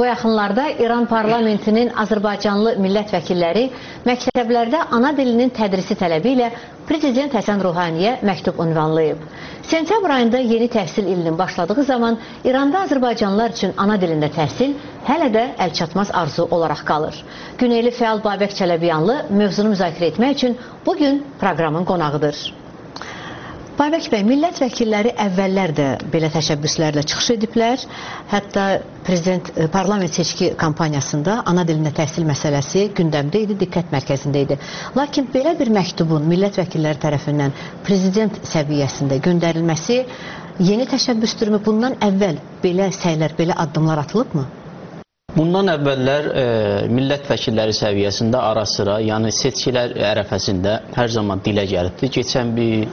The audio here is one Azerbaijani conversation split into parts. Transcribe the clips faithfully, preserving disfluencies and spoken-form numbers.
Bu yaxınlarda İran parlamentinin Azərbaycanlı millət vəkilləri məktəblərdə ana dilinin tədrisi tələbi ilə Prezident Həsən Ruhaniyə məktub ünvanlayıb. Sentyabr ayında yeni təhsil ilinin başladığı zaman İranda Azərbaycanlılar üçün ana dilində təhsil hələ də əlçatmaz arzu olaraq qalır. Güneyli fəal Babək Çələbiyanlı mövzunu müzakirə etmək üçün bugün proqramın qonağıdır. Babək bəy, millət vəkilləri əvvəllər də belə təşəbbüslərlə çıxış ediblər. Hətta Prezident parlament seçki kampaniyasında ana dilində təhsil məsələsi gündəmdə idi, diqqət mərkəzində idi. Lakin belə bir məktubun millət vəkilləri tərəfindən prezident səviyyəsində göndərilməsi yeni təşəbbüsdürmü? Bundan əvvəl belə səylər, belə addımlar atılıbmı? Bundan əvvəllər e, millət vəkilləri səviyyəsində ara sıra, yəni seçkilər ərəfəsində hər zaman dilə gəlibdi. Keçən bir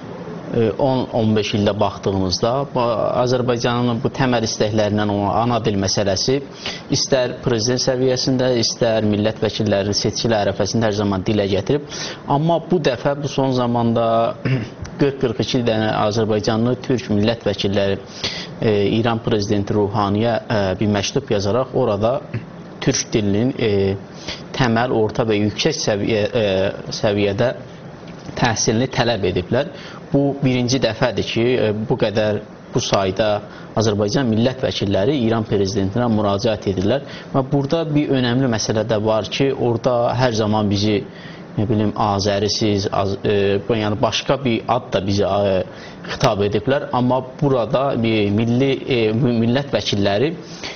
on on beş ildə baxdığımızda Azərbaycanın bu təməl istəklərindən olan ana dil məsələsi istər prezident səviyyəsində, istər millət vəkilləri seçkilər ərəfəsində hər zaman dilə gətirib. Amma bu dəfə, bu son zamanda qırx qırx iki dənə Azərbaycanlı türk millət vəkilləri e, İran prezidenti Ruhaniyə e, bir məktub yazaraq orada türk dilinin e, təməl, orta və yüksək səviyyə, e, səviyyədə təhsilini tələb ediblər. Bu birinci dəfədir ki, bu qədər, bu sayda Azərbaycan millət vəkilləri İran prezidentinə müraciət edirlər. Və burada bir önəmli məsələ də var ki, orada hər zaman bizi, nə bilim, Azərisiz, az, e, yəni başqa bir ad da bizi e, xitab ediblər. Amma burada bir milli, e, millət vəkilləri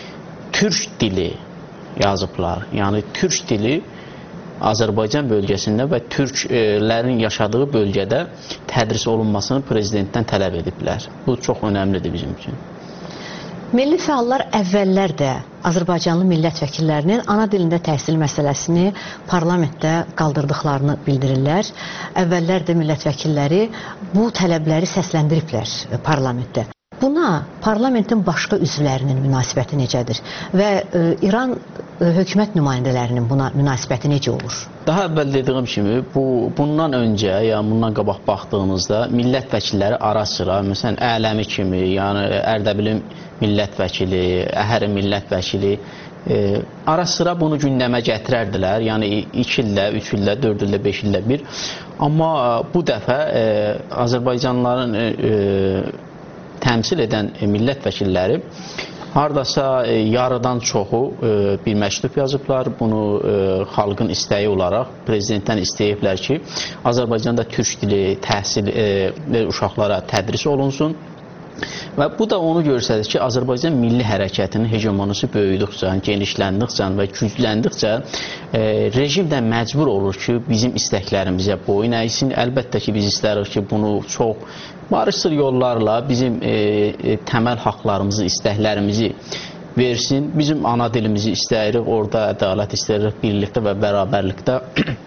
türk dili yazıblar. Yəni türk dili Azərbaycan bölgəsində və türklərin yaşadığı bölgədə tədris olunmasını prezidentdən tələb ediblər. Bu çox önəmlidir bizim üçün. Milli fəallar əvvəllər də Azərbaycanlı millət vəkillərinin ana dilində təhsil məsələsini parlamentdə qaldırdıqlarını bildirirlər. Əvvəllər də millət vəkilləri bu tələbləri səsləndiriblər parlamentdə. Buna parlamentin başqa üzvlərinin münasibəti necədir və e, İran e, hökumət nümayəndələrinin buna münasibəti necə olur? Daha əvvəl dediyim kimi, bu, bundan öncə, yəni bundan qabaq baxdığımızda millət vəkilləri ara sıra, məsələn, Ələmi kimi, yəni Ərdəbilin millət vəkili, Əhəri millət vəkili, e, ara sıra bunu gündəmə gətirərdilər, yəni iki ildə, üç ildə, dörd ildə, beş ildə bir. Amma bu dəfə e, Azərbaycanlıların e, e, təmsil edən millət vəkilləri hardasa yarıdan çoxu bir məktub yazıblar. Bunu xalqın istəyi olaraq prezidentdən istəyiblər ki, Azərbaycanda türk dili təhsil uşaqlara tədris olunsun. Və bu da onu göstərir ki, Azərbaycan milli hərəkətinin hegemonisi böyüdükcə, genişləndikcə və gücləndikcə e, rejim də məcbur olur ki, bizim istəklərimizə boyun əysin. Əlbəttə ki, biz istərik ki, bunu çox barışçıl yollarla bizim e, e, təməl haqlarımızı, istəklərimizi versin. Bizim ana dilimizi istəyirik, orada ədalət istəyirik, birlikdə və bərabərlikdə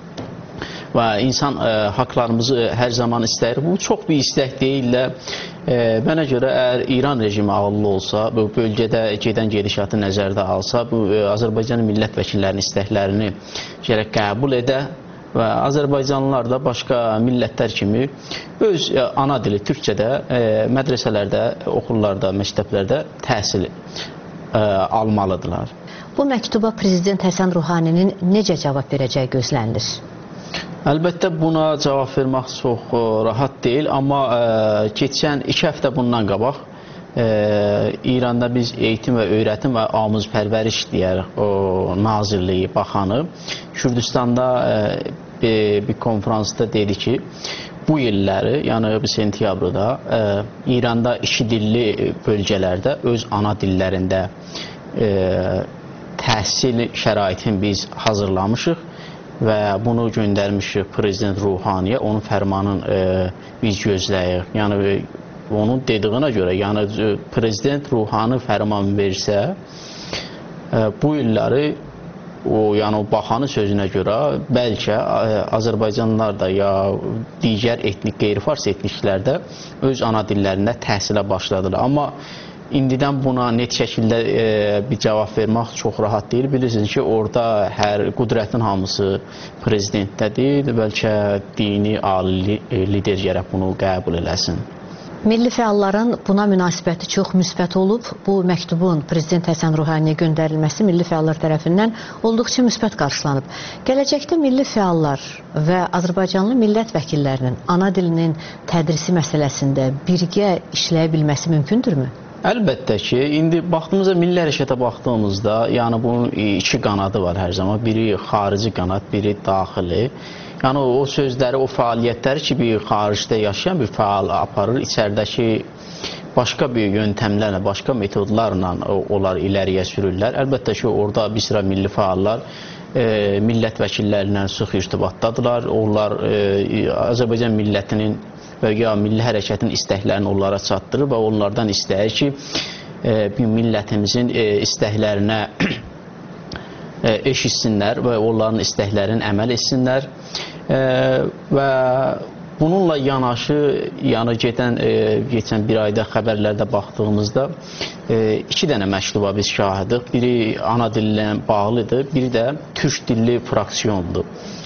və insan e, haqlarımızı hər zaman istəyir. Bu çox bir istək deyil də. E, mənə görə əgər İran rejimi ağıllı olsa, bu bölgədə gedən gedişatı nəzərdə alsa, bu e, Azərbaycan millət vəkillərinin istəklərini gərək qəbul edə və Azərbaycanlılar da başqa millətlər kimi öz e, ana dili türkçədə e, mədrəsələrdə, okullarda, məktəblərdə təhsil e, almalıdırlar. Bu məktuba Prezident Həsən Ruhaninin necə cavab verəcəyi gözlənilir? Əlbəttə buna cavab vermək çox ə, rahat deyil, amma ə, keçən iki həftə bundan qabaq ə, İranda biz eğitim və öyrətim və amuzpərvəriş deyərək o nazirliyi baxanı Kürdistanda ə, bir, bir konferansda dedi ki, bu illəri, yəni sentyabrda ə, İranda iki dilli bölgələrdə öz ana dillərində ə, təhsil şəraitini biz hazırlamışıq və bunu göndərmişik Prezident Ruhaniyə, onun fərmanını e, biz gözləyik. Yəni onun dediyinə görə, yəni Prezident Ruhani fərman versə, e, bu illəri o, yəni o baxanın sözünə görə bəlkə e, Azərbaycanlılar da ya digər etnik, qeyri-fars etniklərdə öz ana dillərində təhsilə başladılar. Amma İndidən buna net şəkildə e, bir cavab vermək çox rahat deyil. Bilirsiniz ki, orada hər qüdrətin hamısı prezidentdədir. Bəlkə dini ali lider gərək bunu qəbul eləsin. Milli fəalların buna münasibəti çox müsbət olub. Bu məktubun Prezident Həsən Ruhaniyə göndərilməsi milli fəallar tərəfindən olduqca müsbət qarşılanıb. Gələcəkdə milli fəallar və Azərbaycanlı millət vəkillərinin ana dilinin tədrisi məsələsində birgə işləyə bilməsi mümkündürmü? Əlbəttə ki, indi baxdığımızda milli hərəkətə baxdığımızda, yəni bunun iki qanadı var hər zaman. Biri xarici qanad, biri daxili. Yəni o sözləri, o fəaliyyətləri ki, bir xaricdə yaşayan bir fəal aparır, içəridəki başqa bir yöntəmlərlə, başqa metodlarla onlar iləriyə sürürlər. Əlbəttə ki, orada bir sıra milli fəallar e, millət vəkillərindən sıx irtibatdadılar. Onlar e, Azərbaycan millətinin və ya milli hərəkətin istəklərini onlara çatdırır və onlardan istəyir ki, e, bir millətimizin e, istəklərinə eşitsinlər və onların istəklərini əməl etsinlər e, və bununla yanaşı, yəni gedən, e, geçən bir ayda xəbərlərdə baxdığımızda e, iki dənə məktuba biz şahidik. Biri ana dillə bağlıdır, biri də türk dilli fraksiyondur.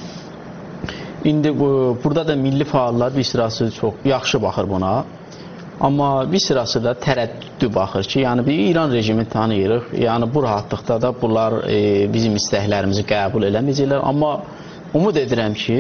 İndi bu, burada da milli fəallar bir sırası çox yaxşı baxır buna. Amma bir sırası da tərəddüdlü baxır ki, yəni bir İran rejimi tanıyırıq, yəni bu rahatlıqda da bunlar e, bizim istəklərimizi qəbul eləməyəcəklər. Amma umud edirəm ki,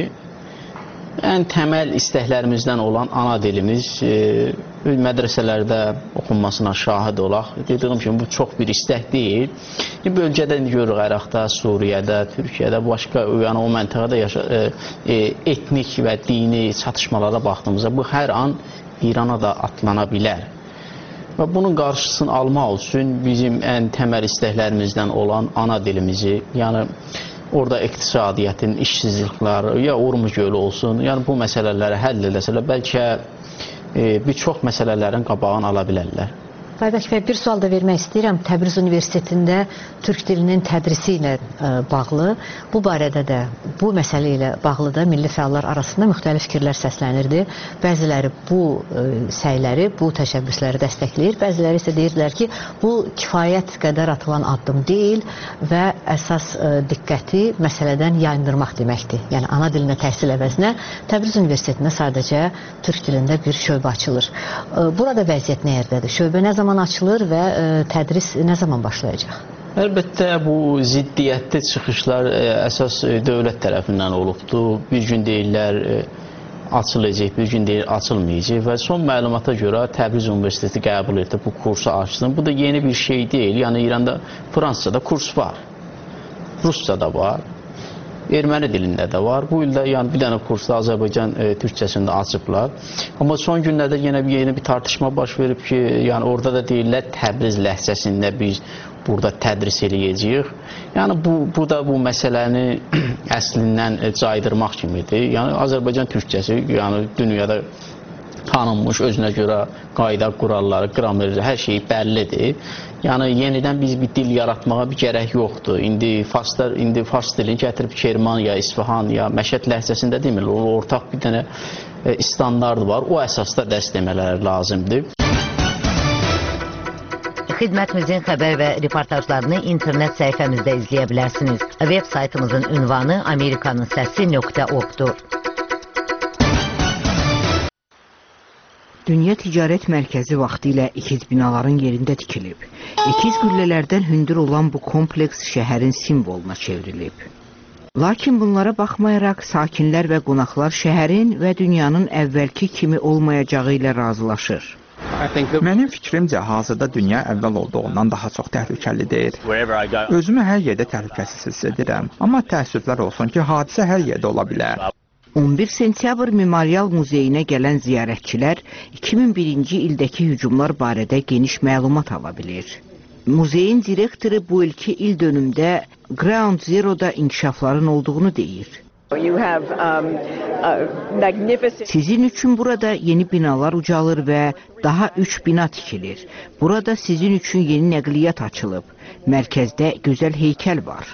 ən təməl istəklərimizdən olan ana dilimiz e, mədrəsələrdə oxunmasına şahid olaq. Dediyim kimi, bu çox bir istək deyil. Bölgədə görürük, Əraqda, Suriyədə, Türkiyədə, başqa yəni, o məntəqədə yaşa, e, e, etnik və dini çatışmalara baxdığımızda bu hər an İrana da atlana bilər. Və bunun qarşısını almaq üçün bizim ən təməl istəklərimizdən olan ana dilimizi, yəni orada iqtisadiyyətin, işsizlikləri, ya Urmuc gölü olsun, yəni bu məsələləri həll edəsələr, bəlkə e, bir çox məsələlərin qabağını ala bilərlər. Baybək bəy, bir sual da vermək istəyirəm. Təbriz Universitetində türk dilinin tədrisi ilə ə, bağlı, bu barədə də, bu məsələ ilə bağlı da milli fəallar arasında müxtəlif fikirlər səslənirdi. Bəziləri bu ə, səyləri, bu təşəbbüsləri dəstəkləyir, bəziləri isə deyirdilər ki, bu kifayət qədər atılan addım deyil və əsas ə, diqqəti məsələdən yayındırmaq deməkdir. Yəni, ana dilinə təhsil əvəzinə Təbriz Universitetində sadəcə türk dilində bir şöbə açılır. Ə, burada vəziyyət nə yerdədir? Şöbə nə zaman açılır və ə, tədris nə zaman başlayacaq? Əlbəttə, bu ziddiyyətli çıxışlar ə, əsas ə, dövlət tərəfindən olubdur. Bir gün deyirlər ə, açılacaq, bir gün deyir açılmayacaq və son məlumata görə Təbriz Universiteti qəbul etdi bu kursu açsın. Bu da yeni bir şey deyil. Yəni İranda, Fransada kurs var, Ruscada var, erməni dilində də var. Bu ildə yəni bir dənə kursda Azərbaycan e, türkçəsində açıblar. Amma son günlərdə yenə bir yeni bir tartışma baş verib ki, yəni orada da deyirlər Təbriz ləhcəsində biz burada tədris eləyəcəyik. Yəni bu, bu da bu məsələni əslindən e, caydırmaq kimidir. Yəni Azərbaycan türkçəsi yəni dünyada tanınmış, özünə görə qayda, quralları, qrameri, hər şey bəllidir. Yəni yenidən biz bir dil yaratmağa bir gərək yoxdur. İndi farslar, indi fars dilini gətirib Kerman ya İsfahan ya Məşəd ləhcəsində demir. O ortaq bir dənə e, standart var. O əsasda dəst demələri lazımdır. Xidmətimizin xəbər və reportajlarını internet səhifəmizdə izləyə bilərsiniz. Web saytımızın ünvanı amerikanın səsi nöqtə org-dur. Dünya Ticarət Mərkəzi vaxtilə ikiz binaların yerində tikilib. İkiz qüllələrdən hündür olan bu kompleks şəhərin simvoluna çevrilib. Lakin bunlara baxmayaraq sakinlər və qonaqlar şəhərin və dünyanın əvvəlki kimi olmayacağı ilə razılaşır. Mənim fikrimcə hazırda dünya əvvəl olduğundan daha çox təhlükəlidir. Özümü hər yerdə təhlükəsiz hiss edirəm, amma təəssüflər olsun ki, hadisə hər yerdə ola bilər. on bir sentyabr Memorial Muzeyinə gələn ziyarətçilər iki min birinci ildəki hücumlar barədə geniş məlumat ala bilir. Muzeyin direktoru bu ilki il dönümdə Ground Zero'da inkişafların olduğunu deyir. Sizin üçün burada yeni binalar ucalır və daha üç bina tikilir. Burada sizin üçün yeni nəqliyyat açılıb. Mərkəzdə gözəl heykəl var.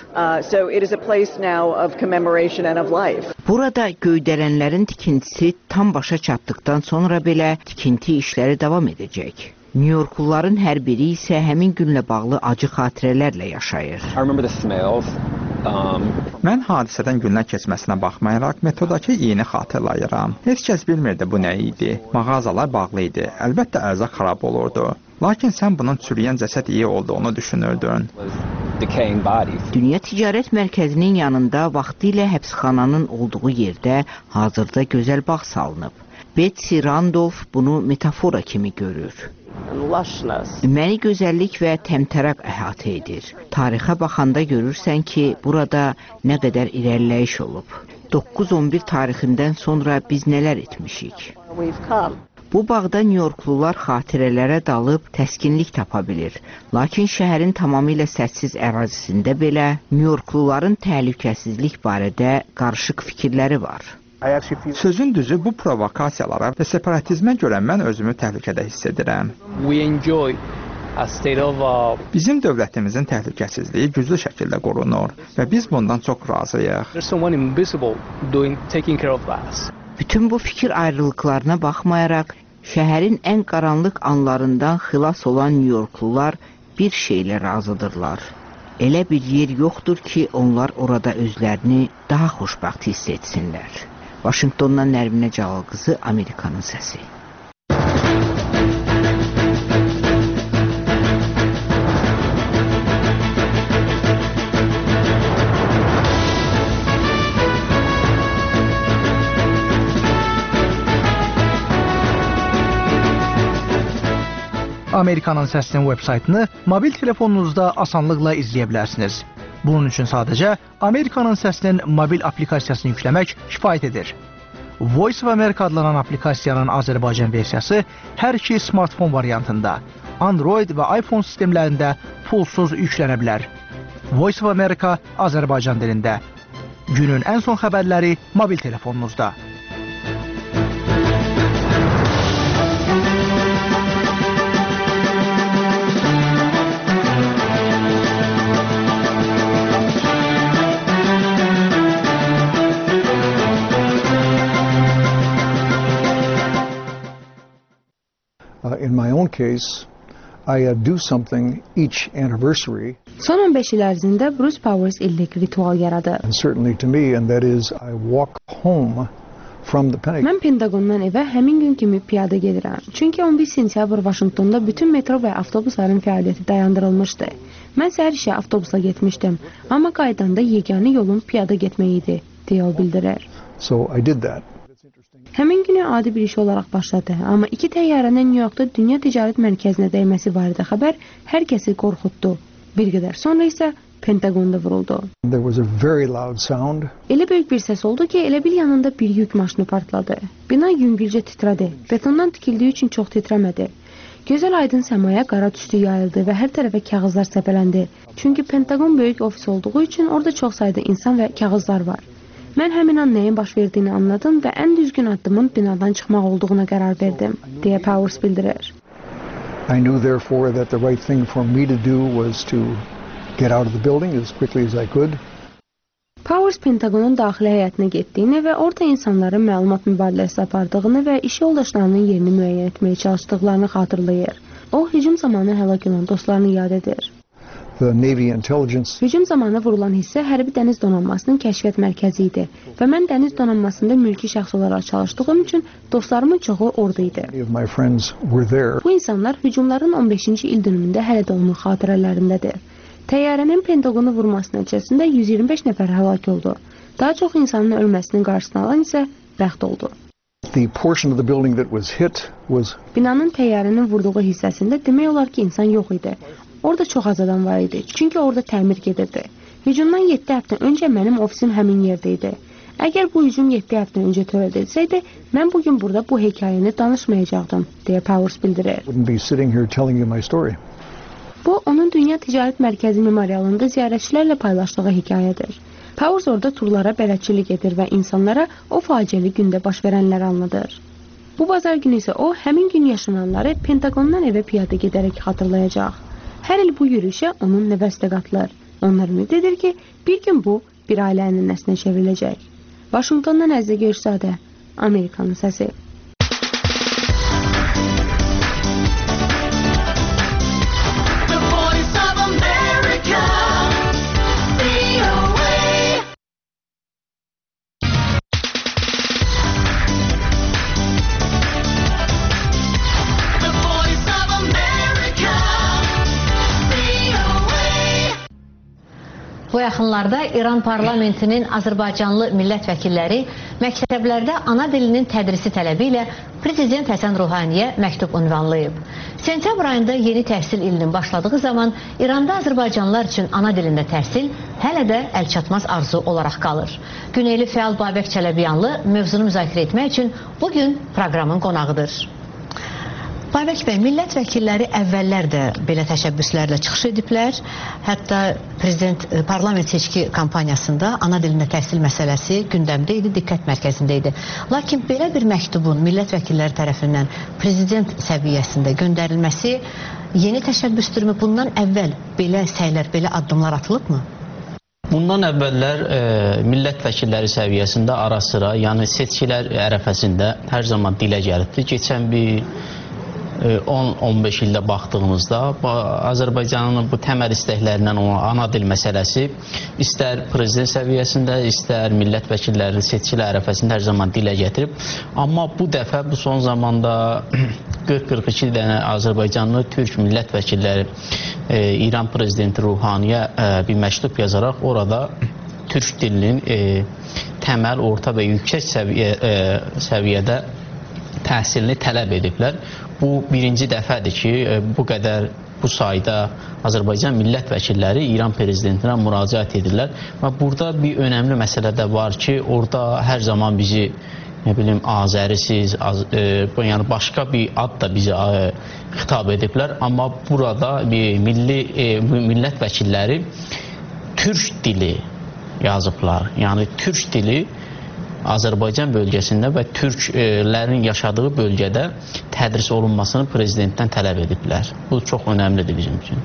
Burada göydələnlərin tikintisi tam başa çatdıqdan sonra belə tikinti işləri davam edəcək. New Yorkluların hər biri isə həmin günlə bağlı acı xatirələrlə yaşayır. Mən hadisədən günlər keçməsinə baxmayaraq metodakı iyini xatırlayıram. Heç kəs bilmirdi bu nə idi. Mağazalar bağlı idi. Əlbəttə ərzaq xarab olurdu. Lakin sən bunun çürüyən cəsəd iyi olduğunu düşünürdün. Dünya Ticarət Mərkəzinin yanında vaxtilə həbsxananın olduğu yerdə hazırda gözəl bağ salınıb. Betsy Randolph bunu metafora kimi görür. Məni gözəllik və təmtəraq əhatə edir. Tarixə baxanda görürsən ki, burada nə qədər irəliləyiş olub. doqquz on bir tarixindən sonra biz nələr etmişik? Bu bağda Nyu-Yorklular xatirələrə dalıb təskinlik tapa bilir. Lakin şəhərin tamamilə səssiz ərazisində belə Nyu-Yorkluların təhlükəsizlik barədə qarışıq fikirləri var. Sözün düzü, bu provokasiyalara və separatizmə görə mən özümü təhlükədə hiss edirəm. Bizim dövlətimizin təhlükəsizliyi güclü şəkildə qorunur və biz bundan çox razıyıq. Bütün bu fikir ayrılıqlarına baxmayaraq, şəhərin ən qaranlıq anlarından xilas olan Nyu-Yorklular bir şeylə razıdırlar. Elə bir yer yoxdur ki, onlar orada özlərini daha xoşbəxt hiss etsinlər. Vaşinqtondan Nərminə Cəlal qızı, Amerikanın səsi. Amerikanın Səsinin web-saytını mobil telefonunuzda asanlıqla izləyə bilərsiniz. Bunun üçün sadəcə Amerikanın Səsinin mobil aplikasiyasını yükləmək kifayət edir. Voice of America adlanan aplikasiyanın Azərbaycan versiyası hər iki smartfon variantında, Android və iPhone sistemlərində pulsuz yüklənə bilər. Voice of America Azərbaycan dilində. Günün ən son xəbərləri mobil telefonunuzda. In my own case, I uh, do something each anniversary. Son on beş il ərzində Bruce Powers illik ritual yaradı. And certainly to me, and that is I walk home from the Pentagon. Mən Pentagondan evə həmin gün kimi piyada gedirəm. Çünki on bir sentyabr Vaşinqtonda bütün metro və avtobusların fəaliyyəti dayandırılmışdı. Mən səhər işə avtobusla getmişdim, amma qaydanda yeganə yolum piyada getmək idi, deyə o bildirir. So I did that. Həmin günü adi bir iş olaraq başladı, amma iki təyyarənin New Yorkda Dünya Ticarət Mərkəzinə dəyməsi barədə xəbər hər kəsi qorxutdu. Bir qədər sonra isə Pentagonda vuruldu. There was a very loud sound. Elə böyük bir səs oldu ki, elə bil yanında bir yük maşını partladı. Bina yüngülcə titrədi. Betondan tikildiyi üçün çox titrəmədi. Gözəl aydın səmaya qara tüstü yayıldı və hər tərəfə kağızlar səpələndi. Çünki Pentagon böyük ofis olduğu üçün orada çox sayda insan və kağızlar var. Mən həmin an nəyin baş verdiyini anladım və ən düzgün addımın binadan çıxmaq olduğuna qərar verdim, deyə Powers bildirir. I knew therefore that the right thing for me to do was to get out of the building as quickly as I could. Powers Pentagonun daxili həyətinə getdiyini və orada insanların məlumat mübadiləsi apardığını və iş yoldaşlarının yerini müəyyən etməyə çalışdıqlarını xatırlayır. O, hücum zamanı həlak olan dostlarını yad edir. The Navy Intelligence. Hücum zamanı vurulan hissə Hərbi Dəniz Donanmasının kəşfiyyat mərkəzi idi və mən dəniz donanmasında mülki şəxs olaraq çalışdığım üçün dostlarımın çoxu orada idi. My friends were there. Bu insanlar hücumların on beşinci il dönümündə hələ də onun xatirələrindədir. Təyyarənin Pentagonu vurması nəticəsində yüz iyirmi beş nəfər həlak oldu. Daha çox insanın ölməsinin qarşısını alan isə bəxt oldu. The portion of the building that was hit was. Binanın təyyarənin vurduğu hissəsində demək olar ki, insan yox idi. Orada çox az adam var idi, çünki orada təmir gedirdi. Hücumdan yeddi həftə öncə mənim ofisim həmin yerdə idi. Əgər bu hücum yeddi həftə öncə törədilsəydi, mən bugün burada bu hekayəni danışmayacaqdım, deyə Powers bildirir. Bu, onun Dünya Ticarət Mərkəzi memorialında ziyarətçilərlə paylaşdığı hekayədir. Powers orada turlara bələdçilik edir və insanlara o faciəli gündə baş verənləri anladır. Bu bazar günü isə o, həmin gün yaşananları Pentagondan evə piyada gedərək xatırlayacaq. Hər il bu yürüyüşə onun nəvəsi də qatılır. Onlar ümid edir ki, bir gün bu, bir ailənin nəslinə çevriləcək. Vaşinqtondan Əzizə Görüşzadə, Amerikanın səsi. The Voice of America, V O A. Bu yaxınlarda İran parlamentinin Azərbaycanlı millət vəkilləri məktəblərdə ana dilinin tədrisi tələbi ilə Prezident Həsən Ruhaniyə məktub ünvanlayıb. Sentyabr ayında yeni təhsil ilinin başladığı zaman İranda Azərbaycanlılar üçün ana dilində təhsil hələ də əlçatmaz arzu olaraq qalır. Güneyli fəal Babək Çələbiyanlı mövzunu müzakirə etmək üçün bugün proqramın qonağıdır. Babək bəy, millət vəkilləri əvvəllər də belə təşəbbüslərlə çıxış ediblər. Hətta prezident parlament seçki kampaniyasında ana dilində təhsil məsələsi gündəmdə idi, diqqət mərkəzində idi. Lakin belə bir məktubun millət vəkilləri tərəfindən prezident səviyyəsində göndərilməsi yeni təşəbbüsdürmü? Bundan əvvəl belə səylər, belə addımlar atılıbmı? Bundan əvvəllər e, millət vəkilləri səviyyəsində ara sıra, yəni seçkilər ərəfəsində hər zaman dilə gəlibdir. Keçən bir on on beş ildə baxdığımızda Azərbaycanın bu təməl istəklərindən olan ana dil məsələsi istər prezident səviyyəsində, istər millət vəkilləri seçkilər ərəfəsində hər zaman dilə gətirib. Amma bu dəfə bu son zamanda qırx qırx iki dənə Azərbaycanlı türk millət vəkilləri e, İran prezidenti Ruhaniyə e, bir məktub yazaraq orada türk dilinin e, təməl, orta və yüksək səviyyə, e, səviyyədə təhsilini tələb ediblər. Bu birinci dəfədir ki, bu qədər bu sayda Azərbaycan millət vəkilləri İran prezidentinə müraciət edirlər. Və burada bir önəmli məsələ də var ki, orada hər zaman bizi, nə bilim, Azərisiz, az, e, yəni başqa bir ad da bizi e, xitab ediblər. Amma burada bir milli e, millət vəkilləri türk dili yazıblar. Yəni türk dili Azərbaycan bölgəsində və türklərin yaşadığı bölgədə tədris olunmasını prezidentdən tələb ediblər. Bu çox önəmlidir bizim üçün.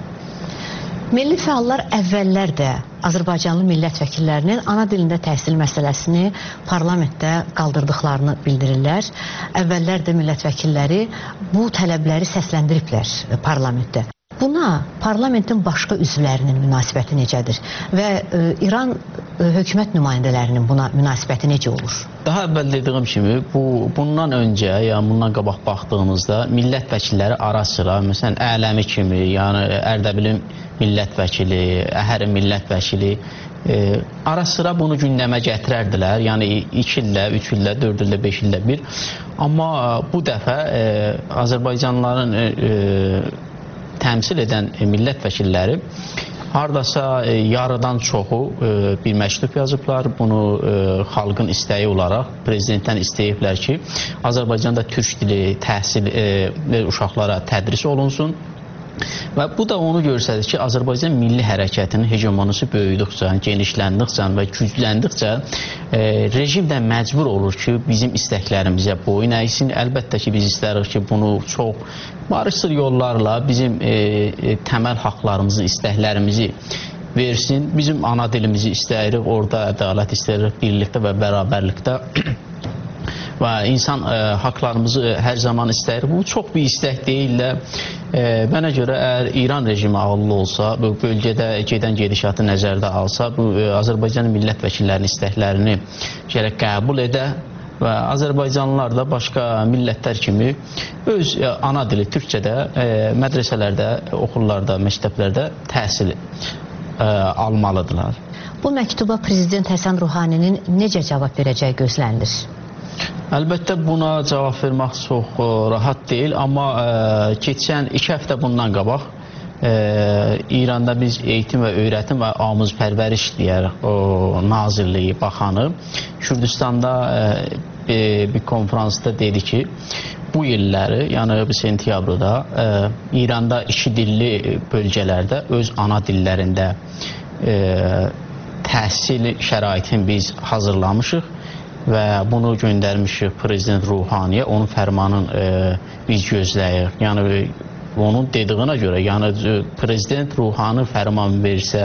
Milli fəallar əvvəllər də Azərbaycanlı millət vəkillərinin ana dilində təhsil məsələsini parlamentdə qaldırdıqlarını bildirirlər. Əvvəllər də millət vəkilləri bu tələbləri səsləndiriblər parlamentdə. Buna parlamentin başqa üzvlərinin münasibəti necədir və e, İran e, hökumət nümayəndələrinin buna münasibəti necə olur? Daha əvvəl dediyim kimi, bu bundan öncə, yəni bundan qabaq baxdığımızda millət vəkilləri ara sıra, məsələn, Ələmi kimi, yəni Ərdəbilin millət vəkili, Əhərin millət vəkili e, ara sıra bunu gündəmə gətirərdilər. Yəni iki illə, üç illə, dörd illə, beş illə bir. Amma bu dəfə e, Azərbaycanlıların e, e, təmsil edən millət vəkilləri hardasa e, yarıdan çoxu e, bir məktub yazıblar. Bunu e, xalqın istəyi olaraq prezidentdən istəyiblər ki, Azərbaycanda türk dili təhsil e, uşaqlara tədris olunsun. Və bu da onu göstərir ki, Azərbaycan milli hərəkətinin hegemonisi böyüdükcə, genişləndikcə və gücləndikcə e, rejim də məcbur olur ki, bizim istəklərimizə boyun əysin. Əlbəttə ki, biz istərik ki, bunu çox barışçıl yollarla bizim e, e, təməl haqlarımızı, istəklərimizi versin. Bizim ana dilimizi istəyirik, orada ədalət istəyirik, birlikdə və bərabərlikdə və insan e, haqlarımızı hər zaman istəyir. Bu çox bir istək deyil də. E, mənə görə əgər İran rejimi ağıllı olsa, bu bölgədə gedən gedişatı nəzərdə alsa, bu e, Azərbaycan millət vəkillərinin istəklərini gərək qəbul edə və Azərbaycanlılar da başqa millətlər kimi öz e, ana dili türkçədə e, mədrəsələrdə, oxullarda, məktəblərdə təhsil e, almalıdırlar. Bu məktuba Prezident Həsən Ruhaninin necə cavab verəcəyi gözlənilir? Əlbəttə buna cavab vermək çox ə, rahat deyil, amma ə, keçən iki həftə bundan qabaq ə, İranda biz eğitim və öyrətim və amuzpərvəriş deyərək o nazirliyi baxanı Kürdistanda ə, bir, bir konferansda dedi ki, bu illəri, yəni sentyabrda ə, İranda iki dilli bölgələrdə öz ana dillərində ə, təhsil şəraitini biz hazırlamışıq və bunu göndərmişik Prezident Ruhaniyə, onun fərmanını e, biz gözləyirik. Yəni onun dediyinə görə, yəni Prezident Ruhani fərman versə,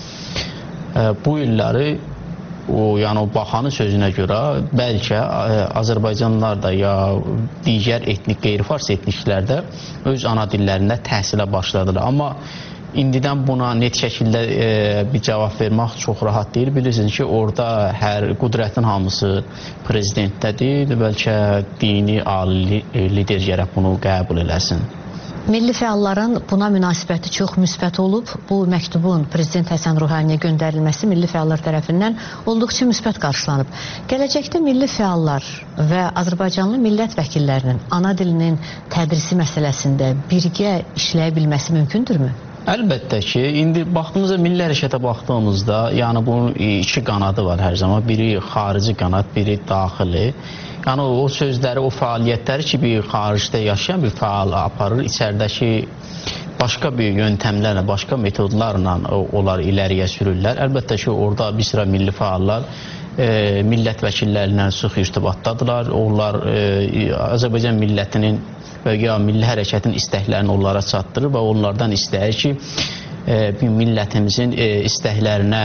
e, bu illəri o, yəni o baxanın sözünə görə bəlkə e, Azərbaycanlılar da ya digər etnik, qeyri-fars etniklər də öz ana dillərində təhsilə başladılar. Amma İndidən buna net şəkildə e, bir cavab vermək çox rahat deyil. Bilirsiniz ki, orada hər qüdrətin hamısı prezidentdədir. Bəlkə dini, ali lider gərək bunu qəbul eləsin. Milli fəalların buna münasibəti çox müsbət olub. Bu məktubun Prezident Həsən Ruhaniyə göndərilməsi milli fəallar tərəfindən olduqca müsbət qarşılanıb. Gələcəkdə milli fəallar və Azərbaycanlı millət vəkillərinin ana dilinin tədrisi məsələsində birgə işləyə bilməsi mümkündürmü? Əlbəttə ki, indi baxdığımızda milli hərəkətə baxdığımızda, yəni bunun iki qanadı var hər zaman. Biri xarici qanad, biri daxili. Yəni o sözləri, o fəaliyyətləri ki, bir xaricdə yaşayan bir fəal aparır, içəridəki başqa bir yöntəmlərlə, başqa metodlarla onlar iləriyə sürürlər. Əlbəttə ki, orada bir sıra milli fəallar e, millət vəkillərindən sıx irtibatdadılar. Onlar e, Azərbaycan millətinin və ya milli hərəkətin istəklərini onlara çatdırır və onlardan istəyir ki, e, bir millətimizin e, istəklərinə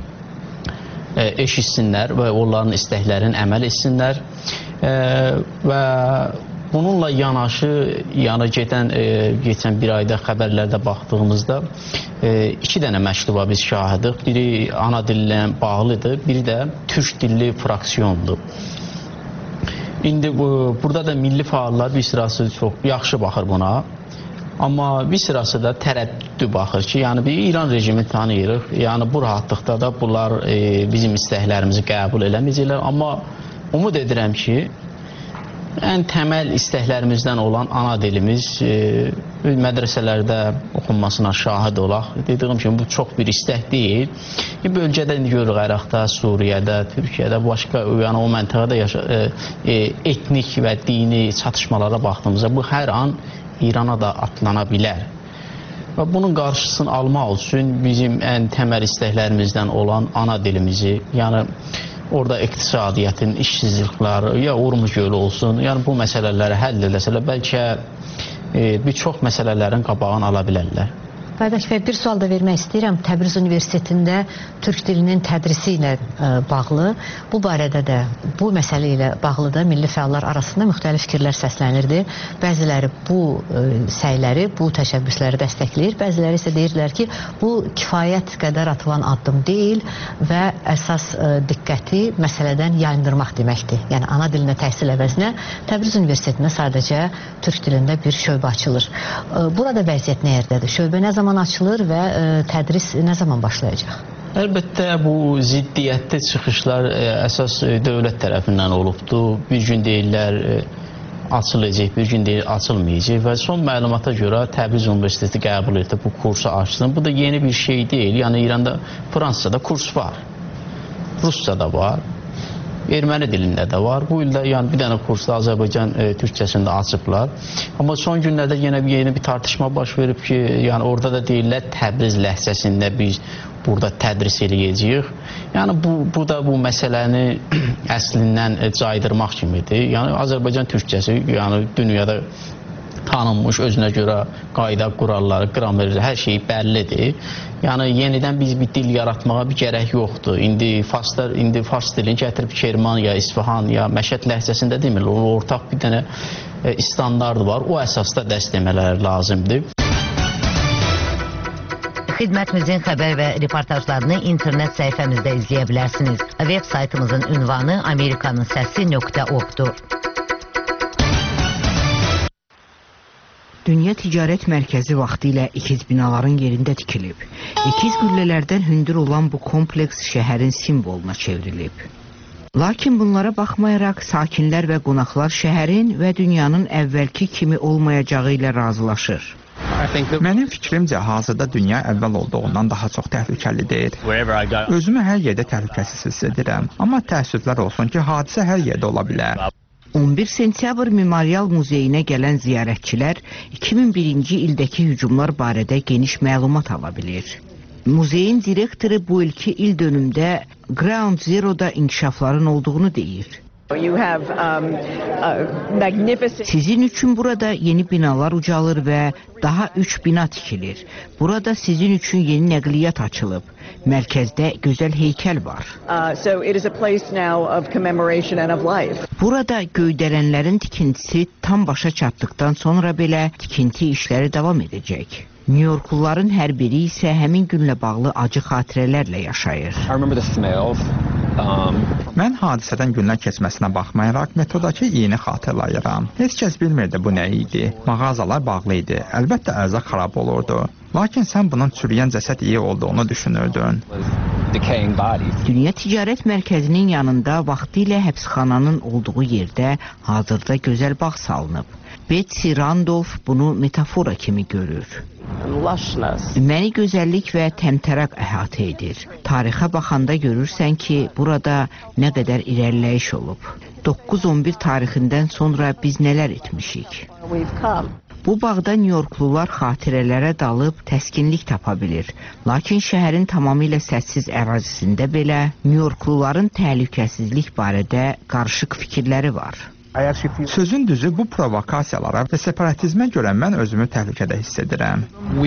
eşitsinlər və onların istəklərini əməl etsinlər e, və bununla yanaşı, yəni gedən, e, geçən bir ayda xəbərlərdə baxdığımızda e, iki dənə məktuba biz şahidik. Biri ana dillə bağlıdır, biri də türk dilli fraksiyondur. İndi bu, burada da milli fəallar bir sırası çox yaxşı baxır buna. Amma bir sırası da tərəddüdü baxır ki, yəni bir İran rejimi tanıyırıq. Yəni bu rahatlıqda da bunlar e, bizim istəklərimizi qəbul eləməyəcəklər. Amma umud edirəm ki, ən təməl istəklərimizdən olan ana dilimiz e, mədrəsələrdə oxunmasına şahid olaq. Dediyim kimi bu çox bir istək deyil. Bölgədə indi görürük Əraqda, Suriyədə, Türkiyədə, başqa yəni o məntəqədə yaşa, e, e, etnik və dini çatışmalara baxdığımızda bu hər an İrana da atlana bilər. Və bunun qarşısını almaq üçün bizim ən təməl istəklərimizdən olan ana dilimizi, yəni orada iqtisadiyyətin, işsizlikləri, ya Urmuc gölü olsun, yəni bu məsələləri həll edəsələr, bəlkə e, bir çox məsələlərin qabağını ala bilərlər. Baybaş bəy, bir sual da vermək istəyirəm. Təbriz Universitetində türk dilinin tədrisi ilə ə, bağlı, bu barədə də, bu məsələ ilə bağlı da milli fəallar arasında müxtəlif fikirlər səslənirdi. Bəziləri bu ə, səyləri, bu təşəbbüsləri dəstəkləyir, bəziləri isə deyirlər ki, bu kifayət qədər atılan addım deyil və əsas ə, diqqəti məsələdən yayındırmaq deməkdir. Yəni, ana dilinə təhsil əvəzinə Təbriz Universitetində sadəcə türk dilində bir şöbə açılır. Ə, burada vəziyyət nə yerdədir? Şöbə nə zaman açılır və ə, tədris nə zaman başlayacaq? Əlbəttə bu ziddiyyətli çıxışlar ə, əsas ə, dövlət tərəfindən olubdur. Bir gün deyirlər ə, açılacaq, bir gün deyir açılmayacaq və son məlumata görə Təbriz Universiteti qəbul etdi bu kursu açsın. Bu da yeni bir şey deyil. Yəni İranda, Fransada kurs var, Ruscada var, erməni dilində də var. Bu ildə yəni bir dənə kursda Azərbaycan e, türkçəsində açıblar. Amma son günlərdə yenə bir yeni bir tartışma baş verib ki, yəni orada da deyirlər Təbriz ləhcəsində biz burada tədris eləyəcəyik. Yəni bu, bu da bu məsələni əslindən e, caydırmaq kimidir. Yəni Azərbaycan türkçəsi yəni dünyada tanınmış, özünə görə qayda, quralları, qrameri, hər şey bəllidir. Yəni yenidən biz bir dil yaratmağa bir gərək yoxdur. İndi farslar, indi fars dilini gətirib Kerman ya İsfahan ya Məşəd ləhcəsində demirlər. O ortaq bir dənə e, standart var. O əsasda dəst demələri lazımdır. Xidmətimizin xəbər və reportajlarını internet səhifəmizdə izləyə bilərsiniz. Web saytımızın ünvanı amerikanın səsi nöqtə org-dur. Dünya Ticarət Mərkəzi vaxtilə ikiz binaların yerində tikilib. İkiz qüllələrdən hündür olan bu kompleks şəhərin simvoluna çevrilib. Lakin bunlara baxmayaraq sakinlər və qonaqlar şəhərin və dünyanın əvvəlki kimi olmayacağı ilə razılaşır. Mənim fikrimcə hazırda dünya əvvəl olduğundan daha çox təhlükəlidir. Özümü hər yerdə təhlükəsiz hiss edirəm, amma təəssüflər olsun ki, hadisə hər yerdə ola bilər. on bir sentyabr Memorial Muzeyinə gələn ziyarətçilər iki min birinci ildəki hücumlar barədə geniş məlumat ala bilir. Muzeyin direktoru bu ilki il dönümdə Ground Zero'da inkişafların olduğunu deyir. Sizin üçün burada yeni binalar ucalır və daha üç bina tikilir. Burada sizin üçün yeni nəqliyyat açılıb. Mərkəzdə gözəl heykəl var. Burada göydələnlərin tikintisi tam başa çatdıqdan sonra belə tikinti işləri davam edəcək. New Yorkluların hər biri isə həmin günlə bağlı acı xatirələrlə yaşayır. Um, Mən hadisədən günlər keçməsinə baxmayaraq metodakı iyini xatırlayıram. Heç kəs bilmirdi bu nə idi. Mağazalar bağlı idi. Əlbəttə ərzaq xarab olurdu. Lakin sən bunun çürüyən cəsəd iyi olduğunu düşünürdün. Dünya Ticarət Mərkəzinin yanında vaxtilə həbsxananın olduğu yerdə hazırda gözəl bağ salınıb. Betsy Randolph bunu metafora kimi görür. Məni gözəllik və təmtəraq əhatə edir. Tarixə baxanda görürsən ki, burada nə qədər irəliləyiş olub. doqquz on bir tarixindən sonra biz nələr etmişik? Bu bağda Nyu-Yorklular xatirələrə dalıb təskinlik tapa bilir. Lakin şəhərin tamamilə səssiz ərazisində belə Nyu-Yorkluların təhlükəsizlik barədə qarışıq fikirləri var. Sözün düzü bu provokasiyalara və separatizmə görə mən özümü təhlükədə hiss edirəm.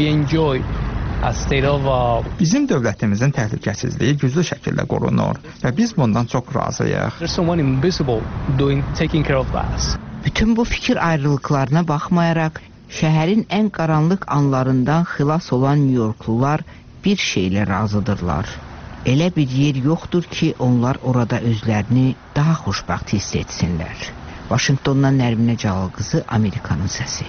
Bizim dövlətimizin təhlükəsizliyi güclü şəkildə qorunur və biz bundan çox razıyıq. Bütün bu fikir ayrılıqlarına baxmayaraq, şəhərin ən qaranlıq anlarından xilas olan Nyu-Yorklular bir şeylə razıdırlar. Elə bir yer yoxdur ki, onlar orada özlərini daha xoşbəxt hiss etsinlər. Vaşinqtondan Nərminə Cəlal qızı, Amerikanın səsi.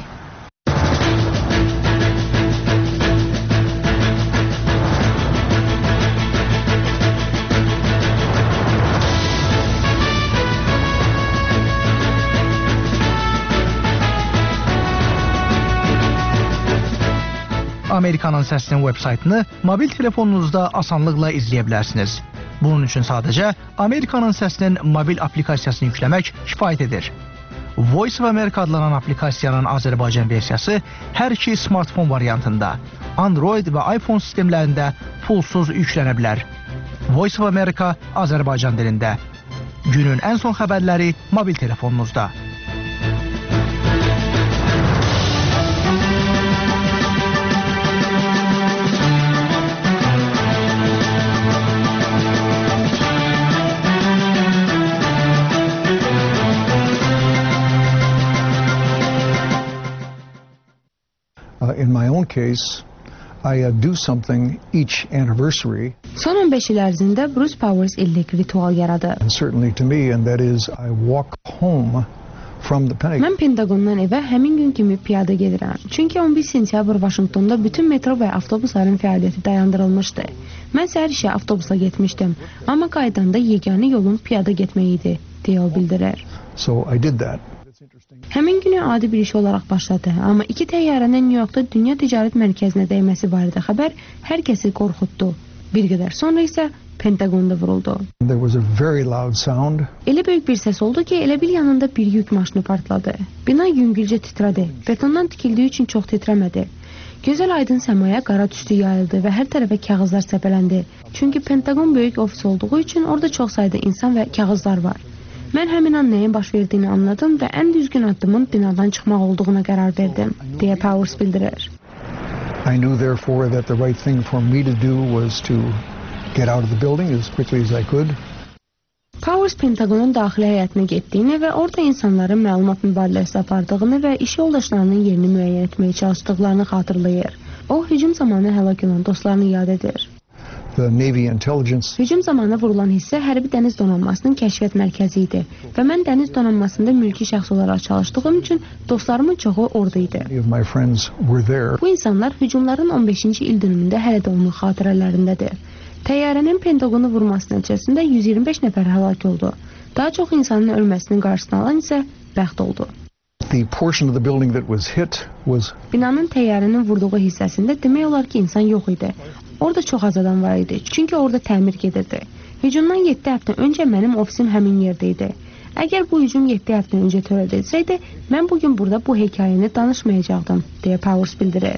Amerikanın səsinin veb-saytını mobil telefonunuzda asanlıqla izləyə bilərsiniz. Bunun üçün sadəcə Amerikanın səsinin mobil aplikasiyasını yükləmək kifayət edir. Voice of America adlanan aplikasiyanın Azərbaycan versiyası hər iki smartfon variantında, Android və iPhone sistemlərində pulsuz yüklənə bilər. Voice of America Azərbaycan dilində. Günün ən son xəbərləri mobil telefonunuzda. In my own case, I uh, do something each anniversary. Son on beş il ərzində Bruce Powers illik ritual yaradı. And certainly to me, and that is I walk home from the Pentagon. Mən Pentagondan evə həmin gün kimi piyada gedirəm. Çünki on bir sentyabr Vaşinqtonda bütün metro və avtobusların fəaliyyəti dayandırılmışdı. Mən səhər işə avtobusla getmişdim, amma qaydanda yeganə yolum piyada getmək idi, deyə o bildirir. So I did that. Həmin günü adi bir iş olaraq başladı, amma iki təyyarənin New Yorkda Dünya Ticarət Mərkəzinə dəyməsi barədə xəbər hər kəsi qorxutdu. Bir qədər sonra isə Pentagonda vuruldu. There was a very loud sound. Elə böyük bir səs oldu ki, elə bil yanında bir yük maşını partladı. Bina yüngülcə titrədi. Betondan tikildiyi üçün çox titrəmədi. Gözəl aydın səmaya qara tüstü yayıldı və hər tərəfə kağızlar səpələndi. Çünki Pentagon böyük ofis olduğu üçün orada çox sayda insan və kağızlar var. Mən həmin an nəyin baş verdiyini anladım və ən düzgün addımın binadan çıxmaq olduğuna qərar verdim, deyə Powers bildirir. I knew therefore that the right thing for me to do was to get out of the building as quickly as I could. Powers Pentagonun daxili həyətinə getdiyini və orada insanların məlumat mübadiləsi apardığını və iş yoldaşlarının yerini müəyyən etməyə çalışdıqlarını xatırlayır. O, hücum zamanı həlak olan dostlarını yad edir. The Navy Intelligence. Hücum zamanı vurulan hissə Hərbi Dəniz Donanmasının kəşfiyyat mərkəzi idi və mən dəniz donanmasında mülki şəxs olaraq çalışdığım üçün dostlarımın çoxu orada idi. Bu insanlar hücumların on beşinci il dönümündə hələ də onun xatirələrindədir. Təyyarənin Pentagonu vurması nəticəsində yüz iyirmi beş nəfər həlak oldu. Daha çox insanın ölməsinin qarşısını alan isə bəxt oldu. The portion of the building that was hit was Binanın təyyarənin vurduğu hissəsində demək olar ki, insan yox idi. Orada çox az adam var idi, çünki orada təmir gedirdi. Hücumdan yeddi həftə öncə mənim ofisim həmin yerdə idi. Əgər bu hücum yeddi həftə öncə törədilsəydi, mən bugün burada bu hekayəni danışmayacaqdım, deyə Powers bildirir.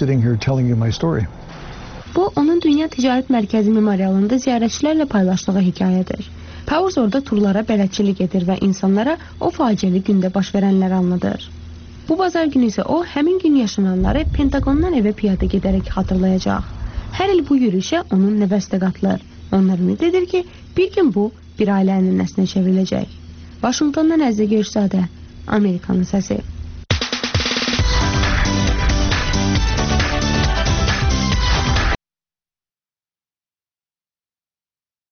Bu, onun Dünya Ticarət Mərkəzi memorialında ziyarətçilərlə paylaşdığı hekayədir. Powers orada turlara bələdçilik edir və insanlara o faciəli gündə baş verənləri anladır. Bu bazar günü isə o, həmin gün yaşananları Pentagondan evə piyada gedərək xatırlayacaq. Hər il bu yürüyüşə onun nəvəsi də qatılır. Onlar ümid edir ki, bir gün bu, bir ailə ənənəsinə çevriləcək. Vaşinqtondan Əzizə Görüşzadə, Amerikanın səsi.